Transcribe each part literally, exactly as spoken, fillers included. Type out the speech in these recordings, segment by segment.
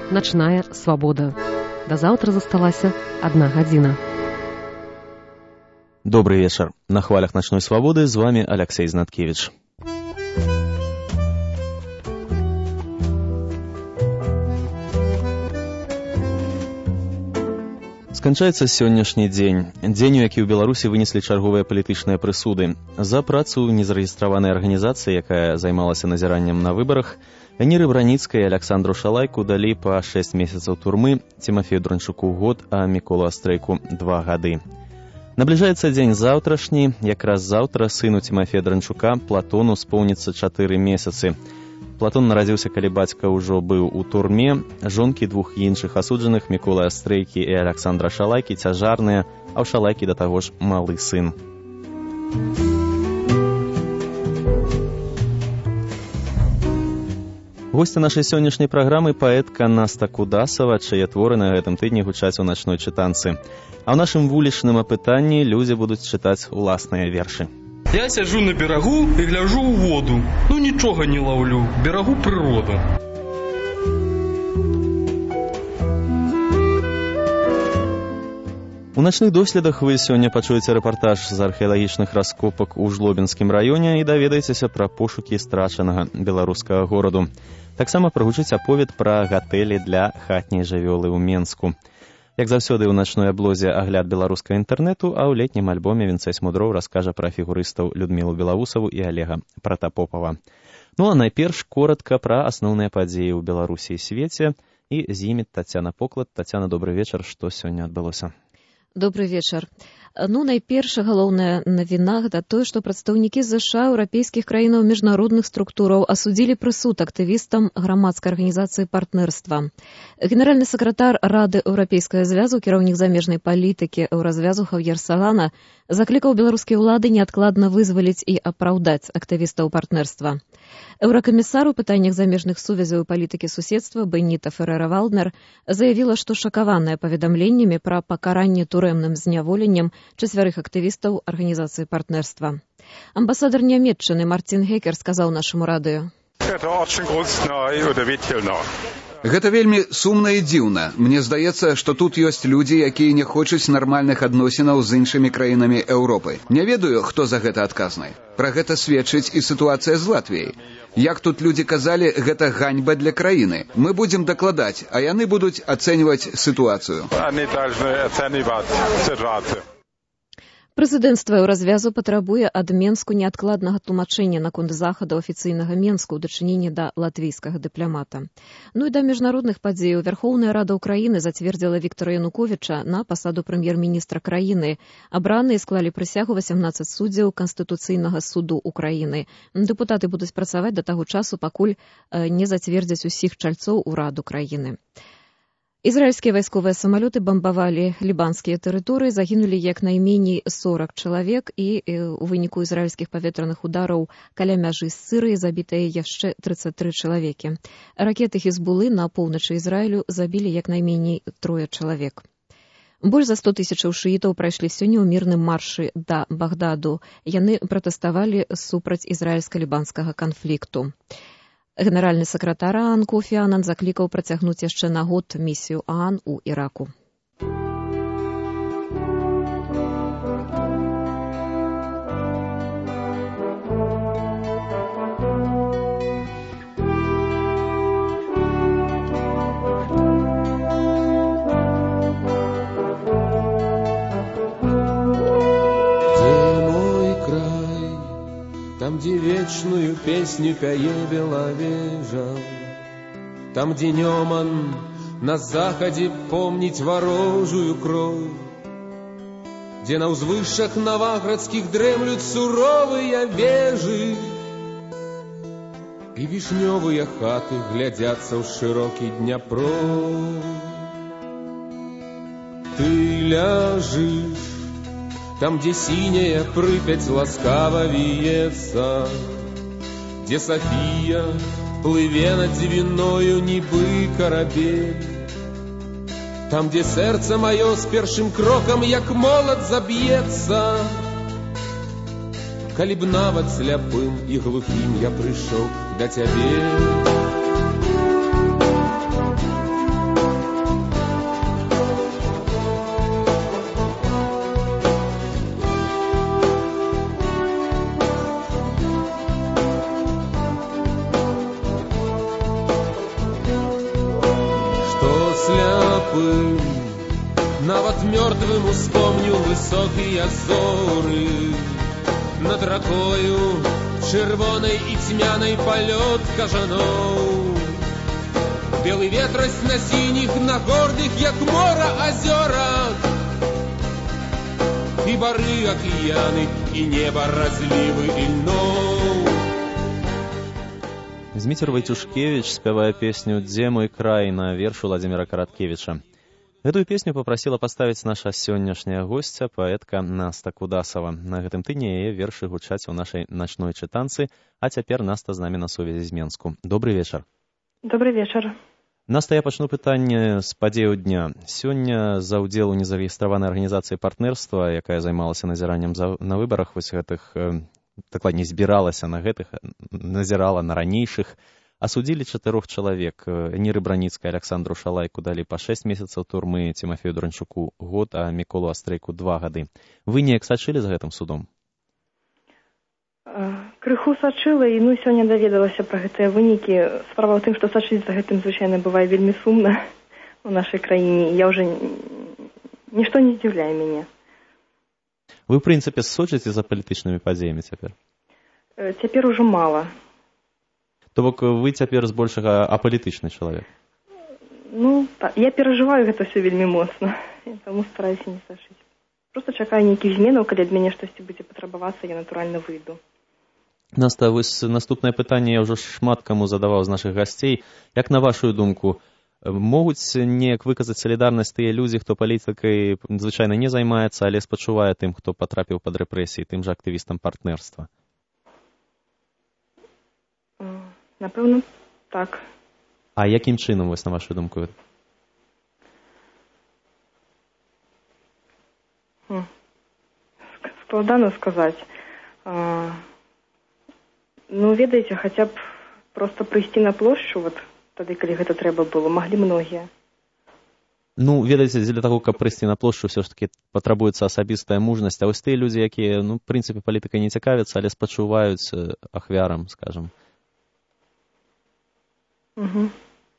Начная свабода. Да заўтра засталася адна гадзіна. Добрый вечер. На хвалях Ночной свободы с вами Алексей Знаткевич. Сканчаецца сённяшні дзень. Дзень, у які ў Беларусі вынеслі чарговыя палітычныя прысуды. За працу незарэгістраванай арганізацыі, якая займалася назіраннем на выбарах, Ніры Браніцкай і Александру Шалайку далі па шэсць месяцаў турмы, Цімафею Дранчуку год, а Міколу Астрейку два гады. Набліжаецца дзень заўтрашні, якраз заўтра сыну Цімафея Дранчука, Платону, споўніцца чатыры месяцы. Платон нарадзіўся, калі бацька ўжо быў у турме. Жонкі двух іншых асуджаных, Міколы Астрейкі і Александра Шалайкі, цяжарныя, а ў Шалайкі да таго ж малы сын. Госця нашай сённяшняй праграмы паэтка Наста Кудасава, чые творы на гэтым тыдні гучаць у начной чытанцы. А ў нашым вулічным апытанні людзі будуць чытаць уласныя вершы. Я сяджу на берагу і гляжу ў воду. Ну нічога не лаўлю, берагу прырода. У начных доследах вы сёння пачуеце рэпартаж з археалагічных раскопак у Жлобінскім раёне і даведаецеся пра пошукі страчанага беларускага гораду. Таксама прагучыць аповед пра гатэлі для хатняй жывёлы ў Менску. Як заўсёды ў начной аблозе агляд беларускага інтэрнэту, а ў летнім альбоме Вінцэй Смудроў раскажа пра фігурыстаў Людмілу Белавусаву і Алега Пратапопава. Ну а найперш коратка пра асноўныя падзеі ў Беларусі і свеце, і з імі Тацяна Поклад. Тацяна, добры вечар, што сёння адбылося? Добрый вечар. Ну, найперш галоўная навіна гэта тое, што прадстаўнікі ЗША еўрапейскіх краінаў міжнародных структураў асудзілі прысуд актывістам грамадскай арганізацыі партнерства. Генеральны сакратар Рады Еўрапейскага звязу, кіраўнік замежнай палітыкі Еўразвязу Хав'ер Салана заклікаў беларускія ўлады неадкладна вызваліць і апраўдаць актывістаў партнерства. Еўракамісар у пытаннях замежных сувязяў і палітыкі суседства Беніта Ферера-Валднер заявіла, што шакаваная паведамленнямі пра пакаранне турэмным зняволеннем чацвярых актывістаў арганізацыі партнерства. Амбасадар Нямецчыны Мартин Гекер сказаў нашаму радыё. Гэта вельмі сумна і дзіўна. Мне здаецца, што тут ёсць людзі, якія не хочуць нармальных адносінаў з іншымі краінамі Еўропы. Не ведаю, хто за гэта адказны. Пра гэта сведчыць і сітуацыя з Латвіяй. Як тут людзі казалі, гэта ганьба для краіны. Мы будзем дакладаць, а яны будуць ацэньваць сітуацыю. Прэзідэнцтва Еўразвязу патрабуе ад Менску неадкладнага тлумачэння наконт захаду афіцыйнага Менску ў дачыненні да латвійскага дыпламата. Ну і да міжнародных падзеяў Вярхоўная Рада ўкраіны зацвердзіла Віктора Януковіча на пасаду прэм'ер-міністра краіны. Абраныя склалі прысягу васямнаццаць суддзяў Канстытуцыйнага суду ўкраіны. Дэпутаты будуць працаваць да таго часу, пакуль не зацвердзяць усіх чальцоў у Раду краіны. Ізраільскія вайсковыя самалёты бамбавалі лібанскія тэрыторыі, загінулі як найменей сорак чалавек, і у выніку ізраільскіх паветраных удараў каля мяжы з Сірыяй забітыя яшчэ трыццаць тры чалавекі. Ракеты Хізбулы на поўначы Ізраілю забілі як найменей трое чалавек. Больш за сто тысячаў шыітаў прайшлі сёння ў мірным маршы да Багдаду. Яны пратэставалі супраць ізраільска-лібанскага канфлікту. Генеральны сакратар ААН Кофі Анан заклікаў працягнуць яшчэ на год місію ААН у Іраку. Там, где вечную песню пяе Белавежа, там, где днем он на заходе помнить ворожую кровь, где на узвышах новоградских дремлют суровые вежи, и вишневые хаты глядятся в широкий Дняпров. Ты ляжешь там, где синяя Припять ласкаво виется, где София, плыве над Двиною, нібы корабель, там, где сердце мое с першим кроком, як молот, забьется, калі б нават сляпым и глухим я пришел до тебе. слепым, нават мёртвым успомню высокие зоры. Над ракою чырвонай і цьмянай палёт кажаноў. Белый ветрась на синіх, на гордых, як мора, азёрах. І бары, акіяны, і неба разлівы ільноў. Зміцер Вайцюшкевіч спявае песню «Дзе мой край» на вершу Владимира Караткевича. Гэтую песню папрасіла паставіць наша сённяшняя госця, паэтка Наста Кудасова. На гэтым тыдні яе вершы гучаць у нашай начной чытанцы, а цяпер Наста з намі на сувязі з Менску. Добрый вечар. Добрый вечар. Наста, я пачну пытанне з падзею дня. Сёння за ўдзел у незарэгістраванай арганізацыі партнерства, якая займалася назіраннем на выбарах, вось гэтых, дакладней, збіралася на гэтых, назірала на ранейшых, асудзілі чатырох чалавек. Эніры Браніцкай, Аляксандру Шалайку далі па шэсць месяцаў турмы, Цімафею Дранчуку год, а Міколу Астрейку два гады. Вы неяк сачылі за гэтым судом? Крыху сачыла, і ну сёння даведалася пра гэтыя вынікі. Справа ў тым, што сачыць за гэтым звычайна бывае вельмі сумна ў нашай краіне. Я ўжо нішто не здзіўляе мяне. Вы, ў прынцыпе, сочыце за палітычнымі падзеямі цяпер? Цяпер ужо мала. То бок вы цяпер збольшага апалітычны чалавек? Ну, так, я перажываю гэта ўсё вельмі моцна, таму стараюся не сачыць. Проста чакаю нейкіх зменаў, калі ад мяне штосьці будзе патрабавацца, я натуральна выйду. Наста, вось наступнае пытанне я ўжо шмат каму задаваў з нашых гасцей. Як на вашу думку, могуць неяк выказаць салідарнасць тыя людзі, хто палітыкай звычайна не займаецца, але спачувае тым, хто патрапіў пад рэпрэсіі, тым жа актывістам партнерства? Напэўна, так. А якім чынам, вось на вашу думку? Складана сказаць. Ну, ведаеце, хаця б проста прыйсці на плошчу, вот, тады, калі гэта трэба было, маглі многія. Ну, ведаеце, для таго, каб прыйсці на плошчу, ўсё ж такі патрабуецца асабістая мужнасць, а вось тыя людзі, якія, ну, в прынцыпе, палітыкай не цікавяцца, але спачуваюць ахвярам, скажам. Угу.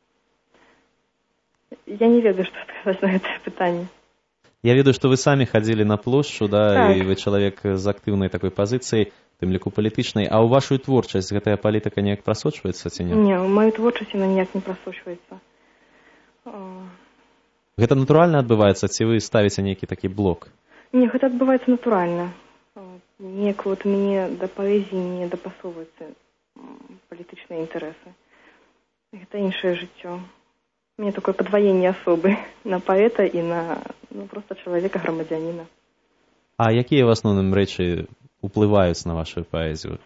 Я не ведаю, што сказаць на гэтае пытанне. Я ведаю, што вы самі хадзілі на плошчу, да, так. І вы чалавек з актыўнай такой пазіцыяй, тым ліку палітычнай, а ў вашу творчасць гэтая палітыка неяк прасочваецца ці не? Не, ў маю творчасць яна ніяк не прасочваецца. Гэта натуральна адбываецца, ці вы ставіце нейкі такі блок? Не, гэта адбываецца натуральна. Неяк вот мне да паэзіі не дапасоўваюцца палітычныя інтарэсы. Гэта іншае жыццё. У мяне такое падваенне асобы на паэта і на, ну, проста чалавека-грамадзяніна. А якія в асноўным рэчы уплываюць на вашу паэзію?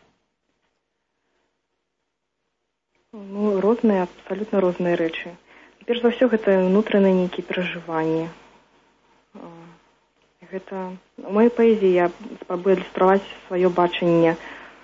Ну, розныя, абсалютна розныя рэчы. Перш за ўсё, гэта ўнутраныя нейкія перажыванні. Гэта... У маёй паэзіі я спрабую ілюстраваць сваё бачанне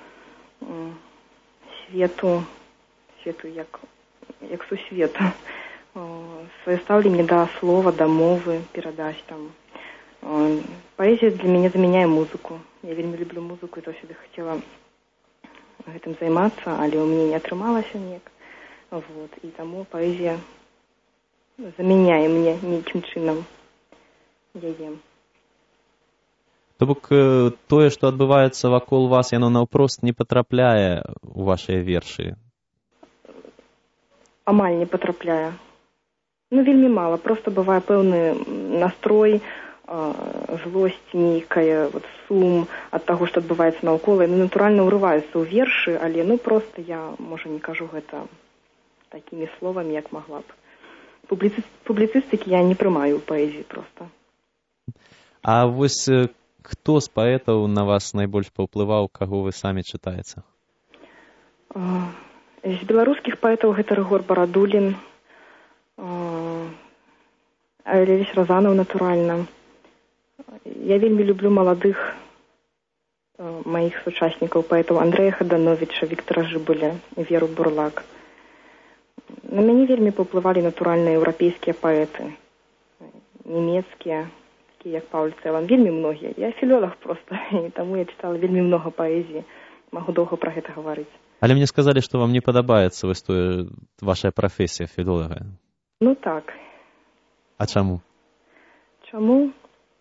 свету, свету як, як сусвету. Сваё стаўленне да слова, да мовы перадаць там. Паэзія для мяне замяняе музыку. Я вельмі люблю музыку і заўсёды хацела гэтым займацца, але ў мяне не атрымалася неяк. Вот. І таму паэзія замяняе мне нейкім чынам яе. То бок тое, што адбываецца вакол вас, яно наўпрост не патрапляе ў вашыя вершы? Амаль не патрапляе. Ну, вельмі мала. Проста бывае пэўны настрой, злосць нейкая, вот, сум ад таго, што адбываецца наўкола. Ну, натуральна ўрываюцца ў вершы, але ну проста я, можа, не кажу гэта такімі словамі, як магла б. Публіци... Публіцыстыкі я не прымаю ў паэзіі проста. А вось хто з паэтаў на вас найбольш паўплываў, каго вы самі чытаеце? З беларускіх паэтаў гэта Рыгор Барадулін, Левісь Разанаў, натуральна. Я вельмі люблю маладых маіх сучаснікаў паэтаў Андрэя Хадановіча, Віктара Жыбуля і Веру Бурлак. На мяне вельмі паўплывалі натуральныя еўрапейскія паэты, нямецкія, такія як Пауль Цэлан, вельмі многія. Я філолог проста, і таму я чытала вельмі многа паэзіі. Магу доўга пра гэта гаварыць. Але мне сказалі, што вам не падабаецца вось тое вашая прафесія філолага. Ну так. А чаму? Чаму?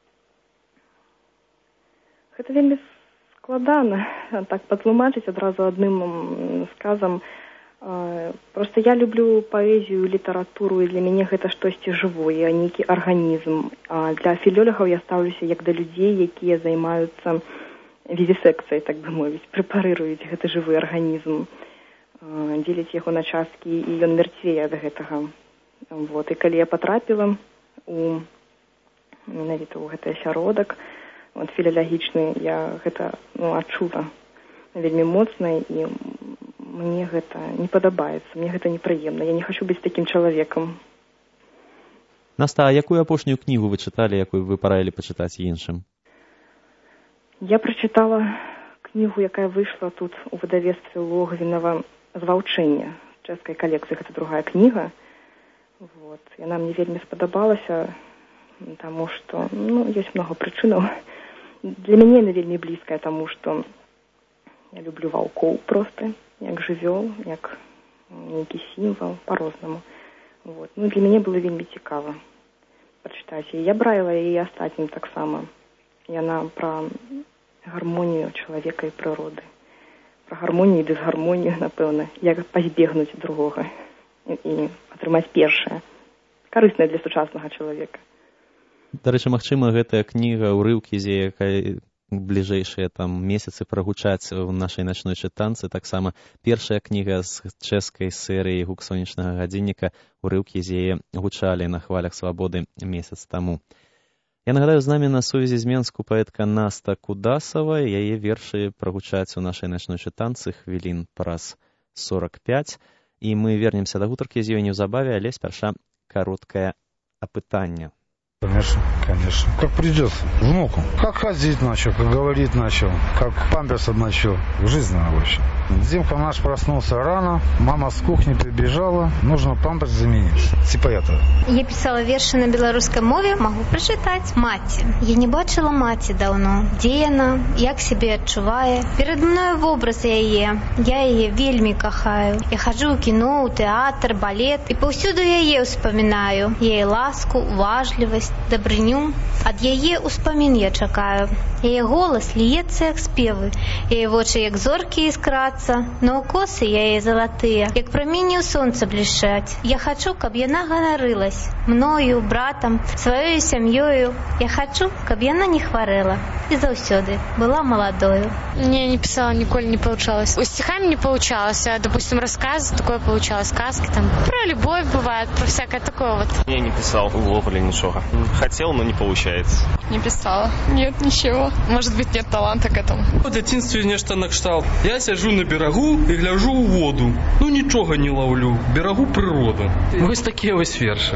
Гэта вельмі складана так патлумачыць адразу адным сказам. Просто я люблю паэзію, літаратуру, і для мяне гэта штосьці жывое, нейкі арганізм. А для філёлагаў я стаўлюся як да людзей, якія займаюцца вівісекцыяй, так бы мовіць, прэпарыруюць гэты жывы арганізм, дзеляць яго на часткі, і ён мярцвее ад гэтага. Вот. І калі я патрапіла у менавіта ў гэты асяродак, вот, філалагічны, я гэта ну, адчула вельмі моцна, і мне гэта не падабаецца, мне гэта непрыемна. Я не хачу быць такім чалавекам. Наста, а якую апошнюю кнігу вы чыталі, якую вы параілі пачытаць іншым? Я прачытала кнігу, якая выйшла тут у выдавецтве Логвінава «Зваўчэнне» чэшскай калекцыі. Гэта другая кніга. Вот. Яна мне вельмі спадабалася, таму што ну, ёсць многа прычынаў. Для мяне яна вельмі блізкая, таму што я люблю ваўкоў проста, як жывёл, як нейкі сімвал, па-рознаму. Вот. Ну, для мяне было вельмі цікава прачытаць. І я браіла яе астатнім таксама. Яна пра гармонію чалавека і прыроды. Пра гармонію і дысгармонію, напэўна, як пазбегнуць другога і, і атрымаць першае. Карыснае для сучаснага чалавека. Дарэчы, магчыма, гэтая кніга, урыўкі з яе, якая бліжэйшыя там месяцы прагучаць у нашай начной чытанцы. Таксама першая кніга з чэшскай серыі «Гук сонечнага гадзінніка», урыўкі з яе гучалі на хвалях свабоды месяц таму. Я нагадаю, з намі на сувязі з Менску паэтка Наста Кудасава. Яе вершы прагучаць у нашай начной чытанцы хвілін праз сорок пять. І мы вернемся да гутаркі з ёй неўзабаве, але спярша кароткае апытанне. Конечно, конечно. Как придется. Внуку. Как ходить начал, как говорить начал, как памперс начал. Жизненно вообще. Димка наш проснулся рано, мама с кухни прибежала, нужно памперс заменить. Типа этого. Я писала верши на белорусской мове, могу прочитать. Маці. Я не бачила маці давно. Де яна, як себе адчувае. Перед мною вобраз яе. Я яе вельмі кахаю. Я хожу ў кіно, у тэатр, балет, і паўсюду яе ўспамінаю. Яе ласку, уважлівасць, дабрыню. Ад яе ўспамін я чакаю. Яе голас ліецца, як спевы. Яе вочы, як зоркі іскрацца. Но косы яе залатыя, як прамені ў сонца блішчаць. Я хачу, каб яна ганарылась мною, братам, сваёю сям'ёю. Я хачу, каб яна не хварэла і заўсёды была маладою. Не, не писала, ніколі не получалось. С стихами не получалось, а, допустим, рассказ такое получалось, сказки там. Про любовь бывает, про всякое такое вот. Я не писал увогуле ничего. Хотел, но не получается. Не писала. Нет, ничего. Может быть, нет таланта к этому. У дзяцінстве нешта накшталт. Я сяджу на берагу і гляжу ў воду. Ну, нічога не лаўлю. Берагу прырода. Вось такія вось вершы.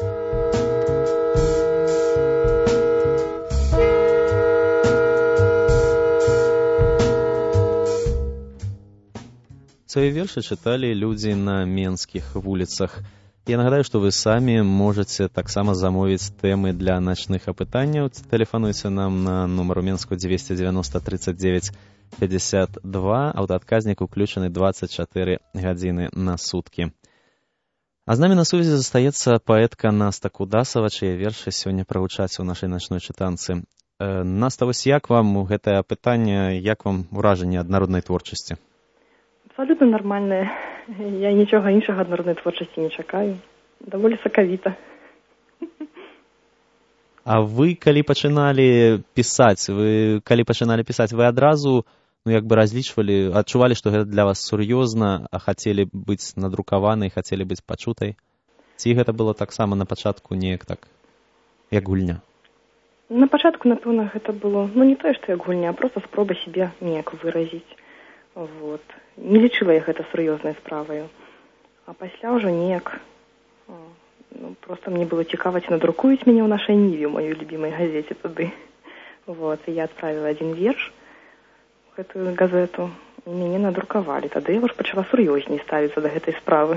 Свае вершы чыталі людзі на менскіх вуліцах. Я нагадаю, што вы самі можаце таксама замовіць тэмы для начных апытанняў. Тэлефануйце нам на нумар у Менску двести девяносто тридцать девять пятьдесят два. Аўтаадказнік уключаны двадцать четыре гадзіны на суткі. А з намі на сувязі застаецца паэтка Наста Кудасава, чые вершы сёння прагучаць у нашай начной чытанцы. Наста, вось як вам гэтае апытанне, як вам уражанне ад народнай творчасці? Абсолютно нормальная. Я нічога іншага ад народнай творчасці не чакаю. Даволі сакавіта. А вы, калі пачыналі пісаць, вы калі пачыналі пісаць, вы адразу, ну, як бы разлічвалі, адчувалі, што гэта для вас сур'ёзна, а хацелі быць надрукаванай, хацелі быць пачутай? Ці гэта было таксама на пачатку неяк так, як гульня? На пачатку, напэўна, гэта было, ну, не тое, што як гульня, а проста спроба сябе неяк выразіць. Вот. Не лічыла я гэта сур'ёзнай справаю. А пасля ўжо неяк, ну, проста мне было цікава, ці надрукуюць мяне ў нашай Ніве, у маёй любімай газеце тады. Вот. І я адправіла адзін верш у гэтую газету, і мяне надрукавалі. Тады я ўжо пачала сур'ёзней ставіцца да гэтай справы.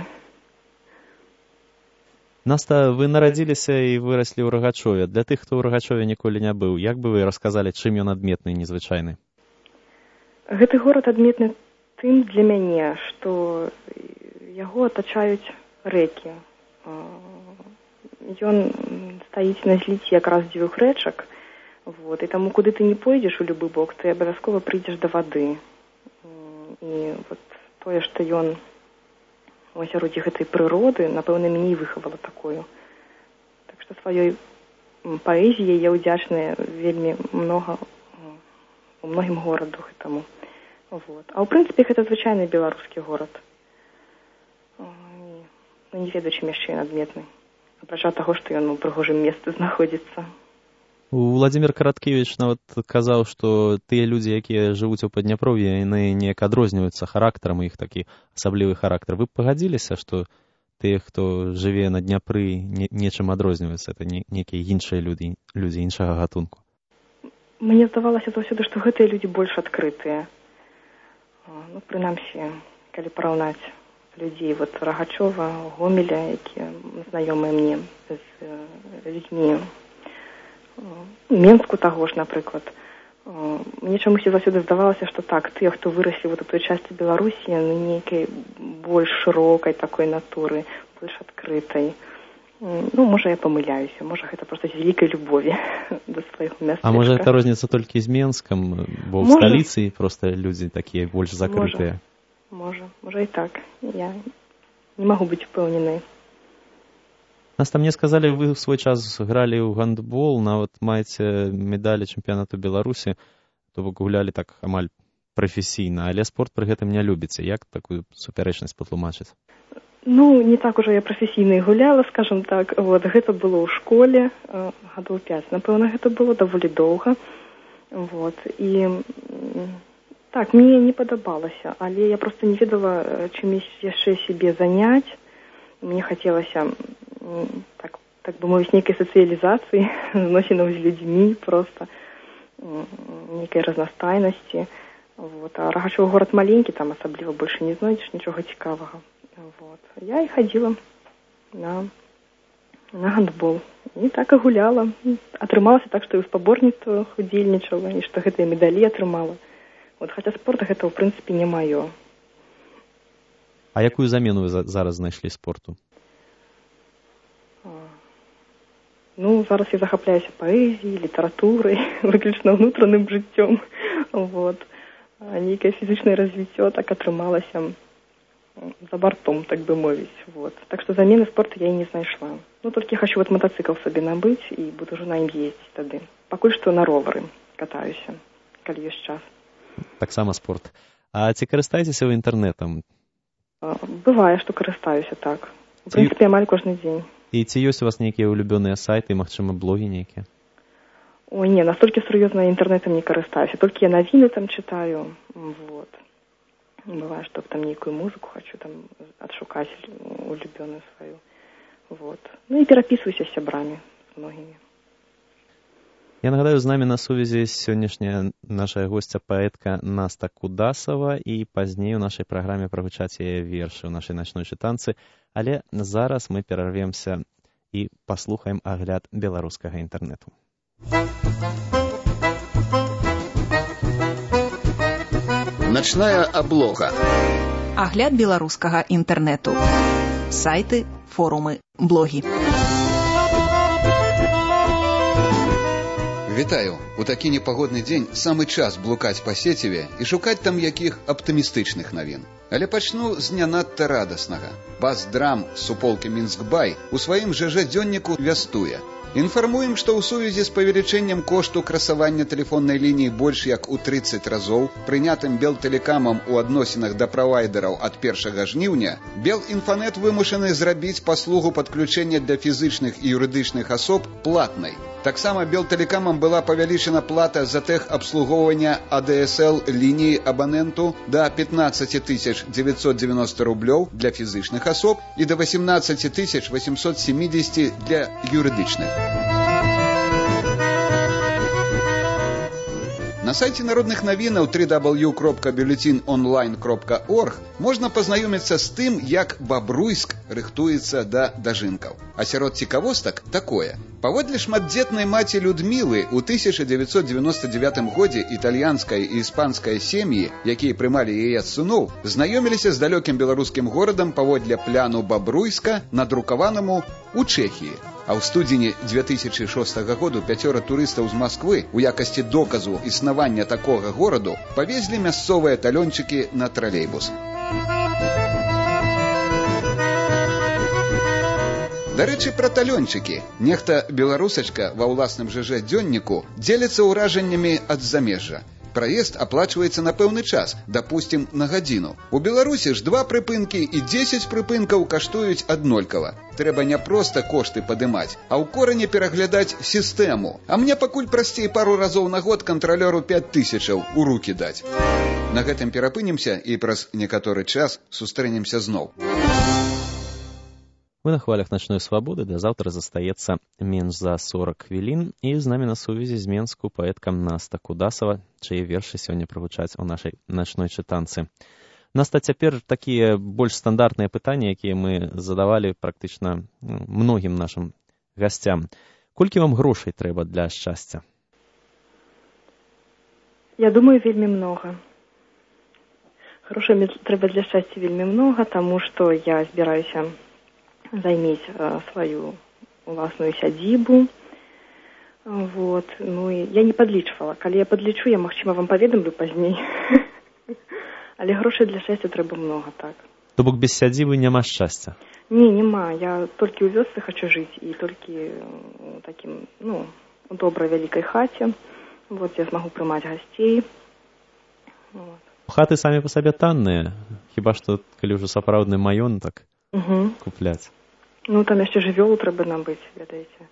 Наста, вы нарадзіліся і выраслі ў Рагачове. Для тых, хто ў Рагачове ніколі не быў, як бы вы расказалі, чым ён адметны і незвычайны? Гэты горад адметны тым для мяне, што яго атачаюць рэкі. ён стаіць на зліце якраз дзвюх рэчак. Вот. І таму, куды ты не пойдзеш у любы бок, ты абавязкова прыйдзеш да вады. І вот тое, што ён у асяроддзі гэтай прыроды, напэўна, мяне і выхавала такую. Так што сваёй паэзіяй я ўдзячная вельмі многа у многім гораду гэтаму. Вот. А ў прынцыпе, гэта звычайны беларускі горад. Ну, не ведаю, чым яшчэ ён адметны. Апрача таго, што ён у прыгожым месцы знаходзіцца. Владзімір Караткевіч нават казаў, што тыя людзі, якія жывуць у Падняпров'і, яны неяк адрозніваюцца характарам, іх такі асаблівы характар. Вы б пагадзіліся, што тыя, хто жыве на Дняпры, не, нечым адрозніваюцца? Это не, некія іншыя людзі, людзі іншага гатунку. Мне здавалася заўсёды, што гэтыя людзі больш адкрытыя. Ну, прынамсі, калі параўнаць людзей вот Рагачова, Гомеля, якія знаёмыя мне з людзьмі Менску таго ж, напрыклад. Мне чамусьці заўсёды здавалася, што так, тыя, хто выраслі вот у той частцы Беларусі, яны нейкай больш шырокай такой натуры, больш адкрытай. Ну, можа, я памыляюся, можа, гэта проста з вялікай любові да свайго мястэчка. А можа, гэта розніца толькі з Менскам, бо ў сталіцы проста людзі такія больш закрытыя? Можа, можа і так. Я не магу быць упэўненай. Нас там мне сказалі, вы ў свой час гралі ў гандбол, нават маеце медалі чэмпіянату Беларусі, то вы гулялі так амаль прафесійна, але спорт пры гэтым не любіце. Як такую супярэчнасць патлумачыць? Ну, не так ужо я прафесійна і гуляла, скажам так. Вот, гэта было ў школе, гадоў пяць. Напэўна, гэта было даволі доўга. Вот, і так, мне не падабалася, але я проста не ведала, чым яшчэ сябе заняць. Мне хацелася, так, так бы мовіць, нейкай сацыялізацыі, зносінаў з людзьмі, проста нейкай разнастайнасці. Вот. А Рагачоў горад маленькі, там асабліва больше не знойдзеш нічога цікавага. Вот. Я і хадзіла на, на гандбол. І так і гуляла. Атрымалася так, што і ў спаборніцтвах удзельнічала, і што гэтыя медалі атрымала. Вот, хаця спорт гэта, ў прынцыпе, не маё. А якую замену вы зараз знайшлі спорту? Ну, зараз я захапляюся паэзіяй, літаратурай, выключна ўнутраным жыццём. Вот. А нейкае фізічнае развіццё так атрымалася за бартом, так бы мовіць. Вот. Так што замены спорту я і не знайшла. Ну, толькі хачу вот матацыкл сабе набыць і буду ўжо на ім ездзіць тады. Пакуль што на ровары катаюся, калі ёсць час. Таксама спорт. А ці карыстаецеся вы інтэрнэтам? Бывае, што карыстаюся, так. У прынцыпе, амаль кожны дзень. І ці ёсць у вас нейкія улюбёныя сайты, магчыма, блогі нейкія? Ой, не, настолькі сур'ёзна інтэрнэтам не карыстаюся. Толькі я навіны там чытаю. Вот. Бывае, што там нейкую музыку хочу там адшукаць улюбёную сваю. Вот. Ну і перапісваюся з сябрамі, з многімі. Я нагадаю, з намі на сувязі сённяшняя наша госця паэтка Наста Кудасава, і пазней у нашай праграме прагучаць яе вершы ў нашай начной чытанцы, але зараз мы перарвемся і паслухаем агляд беларускага інтэрнэту. Начная аблога. Агляд беларускага інтэрнэту. Сайты, форумы, блогі. Вітаю! У такі непагодны дзень самы час блукаць па сеціве і шукаць там якіх аптымістычных навін. Але пачну з не надта радаснага. Бас-драм суполкі Мінскбай у сваім ЖЖ-дзённіку вястуе. Інфармуем, што ў сувязі з павелічэннем кошту красавання тэлефоннай лініі больш як у трыццаць разоў, прынятым Белтэлекамам у адносінах да правайдераў ад першага жніўня, Белінфанет вымушаны зрабіць паслугу падключэння для фізычных і юрыдычных асоб платнай. Таксама Белтэлекамам была павялічана плата за тэхабслугоўвання А Д С Л лініі абаненту да пятнадцать тысяч девятьсот девяносто рублёў для фізычных асоб і да восемнадцать тысяч восемьсот семьдесят для юрыдычных. На сайце народных навінаў тры дабл ю кропка бюллетень онлайн кропка орг можна пазнаёміцца з тым, як Бабруйск рыхтуецца да дажынкаў. А сярод цікавостак такое. Паводле шматдзетнай маці Людмілы у тысяча девятьсот девяносто девятым годзе італьянская і іспанская сем'і, якія прымалі яе сыноў, знаёміліся з далёкім беларускім горадам паводле пляну Бабруйска, надрукаванаму ў Чэхіі. А ў студзені две тысячы шостага году пяцёра турыстаў з Масквы у якасці доказу існавання такога гораду павезлі мясцовыя талёнчыкі на тралейбус. Дарэчы, пра талёнчыкі. Нехта беларусачка ва ўласным ЖЖ дзённіку дзеліцца ўражаннямі ад замежжа. Праезд аплачваецца на пэўны час, дапусцім, на гадзіну. У Беларусі ж два прыпынкі і дзесяць прыпынкаў каштуюць аднолькава. Трэба не проста кошты падымаць, а ў корані пераглядаць сістэму. А мне пакуль прасцей пару разоў на год кантралёру пяць тысячаў у рукі даць. На гэтым перапынемся і праз некаторы час сустрэнемся зноў. Вы на хвалях начной свабоды, да заўтра застаецца менш за сорок хвілін, і з намі на сувязі з Менску паэтка Наста Кудасава, чые вершы сёння прагучаць у нашай начной чытанцы. Наста, цяпер такія больш стандартныя пытанні, якія мы задавалі практычна многім нашым гасцям. Колькі вам грошай трэба для шчасця? Я думаю, вельмі многа. Грошай трэба для шчасця вельмі многа, таму што я збіраюся займець э, сваю уласную сядзібу. Вот. Ну, і я не падлічвала. Калі я падлічу, я, магчыма, вам паведамлю пазней. Але грошай для шчасця трэба многа, так. То бок без сядзібы няма шчасця? Не, няма. Я толькі ў вёсцы хачу жыць і толькі у такім, ну, у добрай вялікай хаце. Вот, я змагу прымаць гасцей. Вот. Хаты самі па сабе танныя. Хіба што, калі ўжо сапраўдны маёнтак угу. купляць. Ну, там яшчэ жывёлу трэба набыць, ведаеце.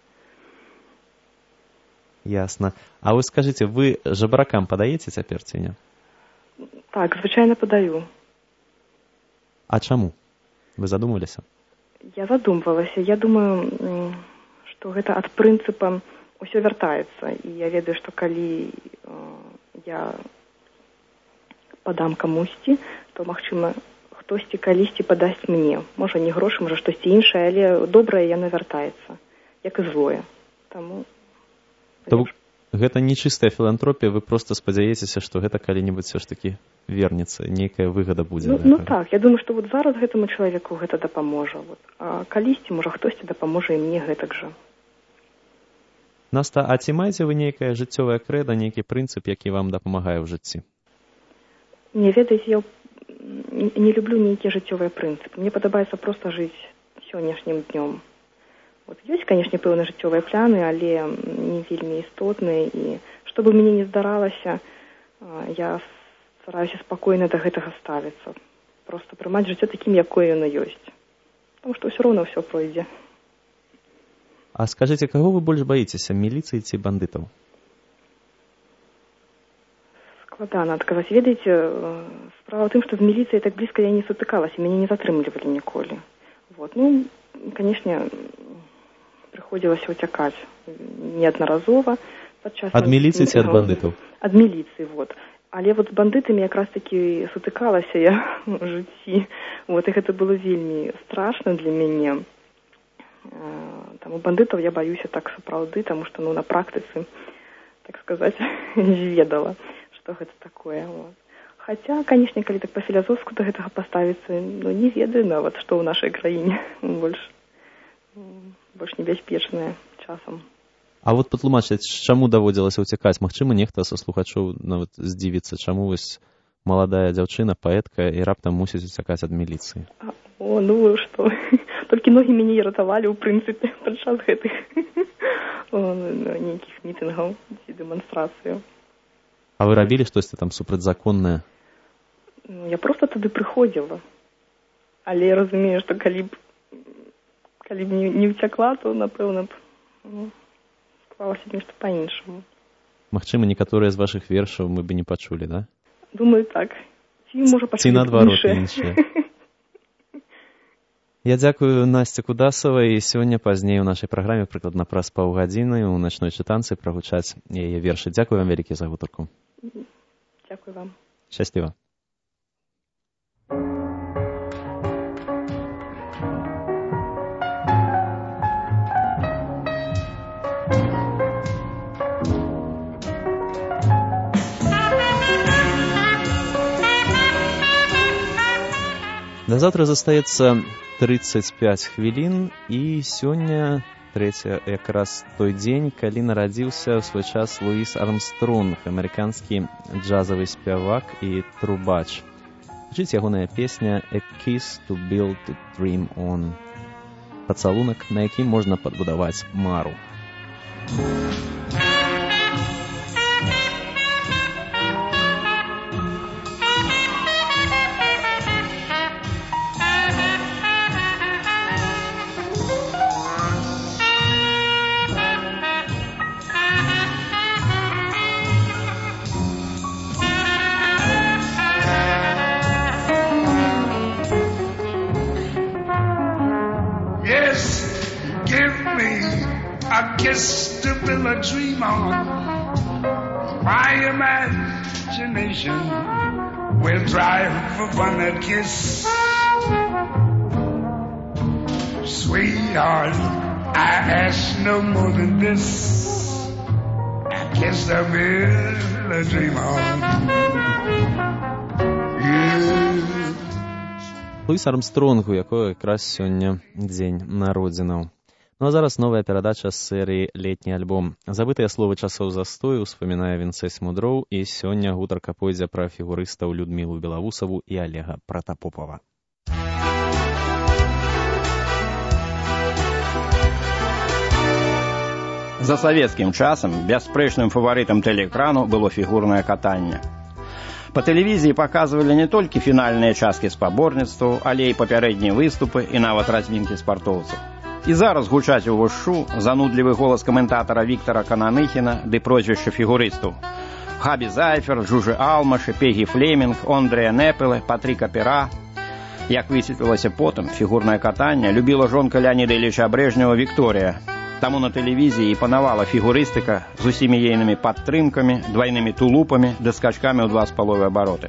Ясна. А вы скажыце, вы жабракам падаеце цяпер ці не? Так, звычайна падаю. А чаму? Вы задумваліся? Я задумвалася. Я думаю, што гэта ад прынцыпа ўсё вяртаецца. І я ведаю, што калі э, я падам камусьці, то, магчыма, хтосьці калісьці падасць мне. Можа, не грошы, можа, штосьці іншае, але добрае яно вяртаецца, як і злое. Таму... То гэта не чыстая філантропія, вы проста спадзяецеся, што гэта калі-небудзь все ж такі вернецца, нейкая выгада будзе. Ну, ну так, я думаю, што вот зараз гэтаму чалавеку гэта дапаможа. Вот. А калісьці, можа, хтосьці дапаможа і мне гэтак жа. Наста, а ці маеце вы нейкае жыццёвае крэда, нейкі прынцып, які вам дапамагае ў жыцці? Не ведаеце, я не люблю нейкія жыццёвыя прынцыпы. Мне падабаецца проста жыць сённяшнім днём. Вот ёсць, канешне, пэўныя жыццёвыя пляны, але не вельмі істотныя, і што бы мне не здаралася, я стараюся спакойна да гэтага ставіцца. Проста прымаць жыццё такім, якое яно ёсць. Таму што ўсё роўна ўсё пройдзе. А скажыце, каго вы больш баіцеся, міліцыі ці бандытаў? Складана адказаць. Ведаеце, справа ў тым, што з міліцыяй так блізка я не сутыкалася, мяне не затрымлівалі ніколі. Вот. Ну, канешне, прыходзілася уцякаць неаднаразова падчас... Ад міліцыі ці ад бандытаў? Ад міліцыі, вот. Але вот з бандытамі якраз такі сутыкалася я ў жыцці. Вот, і гэта было вельмі страшна для мяне. Таму бандытаў я баюся так сапраўды, таму што, ну, на практыцы, так сказаць, не ведала, што гэта такое. Вот. Хаця, канешне, калі так па-філазофску да гэтага паставіцца, ну, не ведаю нават, што ў нашай краіне больш, больш небяспечнае часам. А вот патлумачыць, чаму даводзілася ўцякаць? Магчыма, нехта са слухачоў нават здзівіцца, чаму вось маладая дзяўчына, паэтка, і раптам мусіць уцякаць ад міліцыі? А, о, ну што, толькі ногі мяне і ратавалі, ў прынцыпе, падчас гэтых нейкіх мітынгаў ці дэманстрацыяў. А вы рабілі штосьці там супрацьзаконнае? Я проста тады прыходзіла. Але я разумею, што калі б калі б не, не ўцякла, то, напэўна б, ну, склалася нешта па-іншаму. Магчыма, некаторыя з вашых вершаў мы бы не пачулі, да? Думаю, так. Ці, можа, пачулі ці наадварот іншыя. Я дзякую Насце Кудасавай, і сёння пазней у нашай праграме прыкладна праз паўгадзіны ў начной чытанцы прагучаць яе вершы. Дзякую вам вялікі за гутарку. Дзякую вам. Шчасліва. Да заўтра застаецца трыццаць пяць хвілін, і сёння сустрэць якраз той дзень, калі нарадзіўся ў свой час Луіс Армстронг, амерыканскі джазавы спявак і трубач. Гучыць ягоная песня «A kiss to build a dream on». Пацалунак, на якім можна падбудаваць мару. A kiss to build a dream on. My imagination will drive upon that kiss. Sweetheart, I ask no more than this. A kiss to build a dream on. Yeah. Луіс Армстронгу, якого якраз сёння дзень народзінаў. Ну а зараз новая перадача з серыі «Летні альбом». Забытыя словы часоў застою успамінае Вінцэс Мудроў, і сёння гутарка пойдзе пра фігурыстаў Людмілу Белавусаву і Олега Пратапопова. За савецкім часам бясспрэчным фаварытам тэлеэкрану было фігурнае катанне. Па тэлевізіі паказвалі не толькі фінальныя часткі спаборніцтваў, але і папярэднія выступы і нават размінкі спартоўцаў. І зараз гучаць увушшу занудлівы голас каментатара Віктара Кананыхіна ды прозвішча фігурыстаў. Хабі Зайфер, Жужы Алмашы, Пегі Флемінг, Ондрыя Непеле, Патріка Пера. Як высветлілася потым, фігурнае катанне любіла жонка Леаніда Ілліча Брэжнева Вікторія. Таму на тэлевізіі і панавала фігурыстыка з усімі ейнымі падтрымкамі, двайнымі тулупамі ды скачкамі ў два з паловай абароты.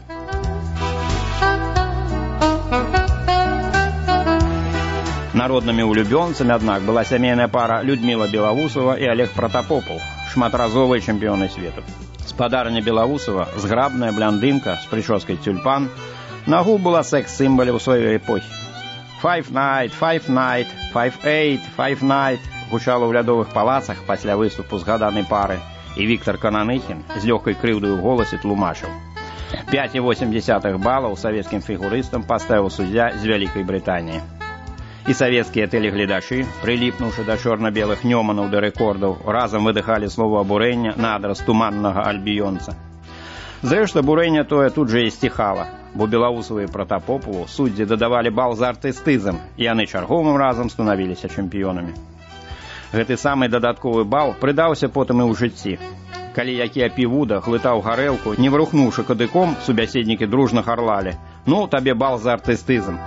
Народнымі улюбёнцамі, аднак, была сямейная пара Людміла Белавусова і Олег Пратапопаў, шматразовыя чэмпіёны свету. Спадарня Белавусова, зграбная блондынка з прычоскай тюльпан, нагу была секс-сімваляў сваёй эпохі. «Five night, five night, five eight, five night» гучала ў лядовых палацах пасля выступу згаданай пары, і Віктар Кананыхін з лёгкай крыўдай у голасе тлумачыў. пяць і восем дзесятых балаў савецкім фігурыстам паставіў суддзя з Вялікай Брытаніі. І савецкія тэлегледачы, прыліпнуўшы да чорна-белых нёманаў да рэкордаў, разам выдыхалі слово абурэння на адрас туманнага альбіёнца. Зрэшты, абурэнне тое тут жа і сціхала, бо Белавусаву і Пратапопаву суддзі дадавалі бал за артыстызм, і яны чарговым разам станавіліся чэмпіёнамі. Гэты самы дадатковы бал прыдаўся потым і ў жыцці. Калі які апівуда глытаў гарэлку, не врухнуўшы кадыком, субяседнікі дружна харлалі: «Ну, табе бал за артыстызм».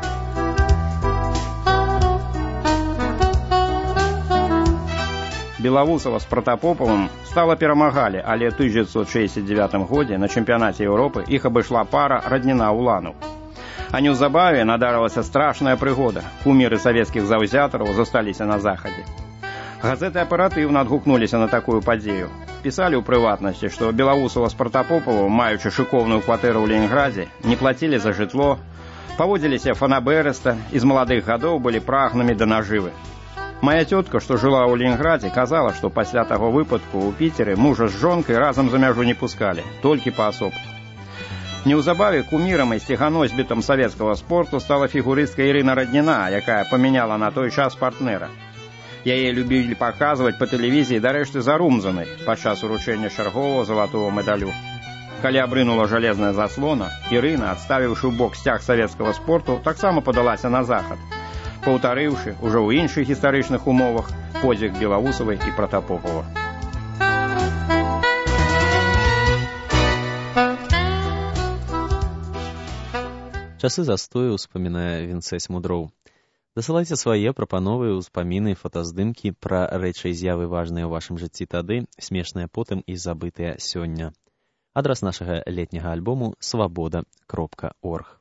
Белавусава з Пратапопавым стала перамагалі, але ў тысяча дзевяцьсот шэсцьдзесят дзевятым годзе на чэмпіянаце Еўропы іх абышла пара Радніна Уланаў. А неўзабаве надарылася страшная прыгода. Куміры савецкіх заўзятараў засталіся на захадзе. Газеты аператыўна адгукнуліся на такую падзею. Пісалі ў прыватнасці, што Белавусава з Пратапопавым, маючы шыкоўную кватэру ў Ленінградзе, не плацілі за жытло, паводзіліся фанабэрыста і з маладых гадоў былі прагнымі да нажывы. Моя тётка, што жыла ў Ленінградзе, казала, што пасля таго выпадку ў Піцеры мужа з жонкай разам за мяжу не пускалі, толькі паасобку. Неўзабаве кумірам і сцеганосьбітам савецкага спорту стала фігурыстка Ірына Радніна, якая памяняла на той час партнера. Яе любілі паказваць па тэлевізіі, дарэшты, зарумзанай падчас уручэння чарговага залатого медалю. Калі абрынула жалезная заслона, Ірына, адставіўшы ў бок сцяг савецкага спорту, таксама падалася на захад, паўтарыўшы ўжо ў іншых гістарычных умовах подзвіг Белавусавай і Пратапопава. Часы застою успамінае Вінцэс Мудроў. Дасылайце свае прапановы, успаміны, фотаздымкі пра рэчы і з'явы важныя ў вашым жыцці тады, смешныя потым і забытыя сёння. Адрас нашага летняга альбому свабода кропка орг.